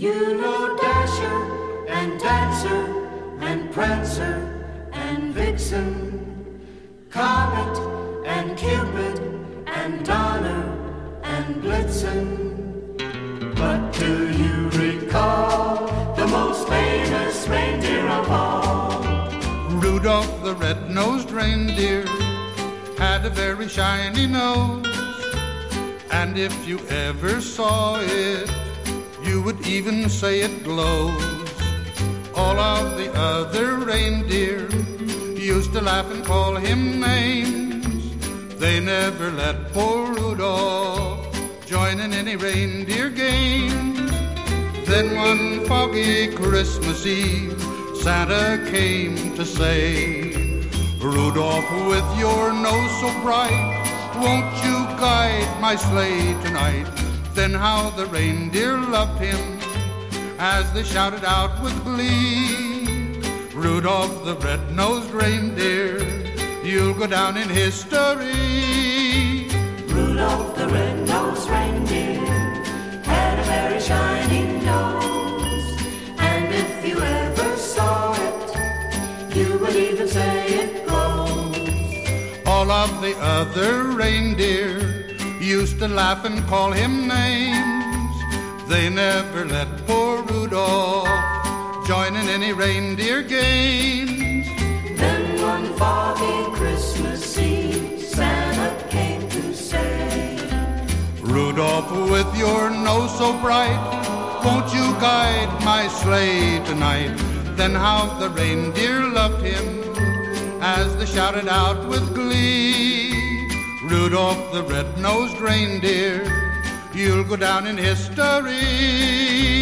You know Dasher and Dancer and Prancer and Vixen, Comet and Cupid and Donner and Blitzen. But do you recall the most famous reindeer of all? Rudolph the red-nosed reindeer had a very shiny nose, and if you ever saw it, you would even say it glows. All of the other reindeer used to laugh and call him names. They never let poor Rudolph join in any reindeer games. Then one foggy Christmas Eve, Santa came to say, Rudolph, with your nose so bright, won't you guide my sleigh tonight? Then how the reindeer loved him as they shouted out with glee, Rudolph the red-nosed reindeer, you'll go down in history. Rudolph the red-nosed reindeer had a very shiny nose, and if you ever saw it, you would even say it glows. All of the other reindeer used to laugh and call him names. They never let poor Rudolph join in any reindeer games. Then one foggy Christmas Eve, Santa came to say, Rudolph, with your nose so bright, won't you guide my sleigh tonight? Then how the reindeer loved him as they shouted out with glee, Rudolph the red-nosed reindeer, you'll go down in history.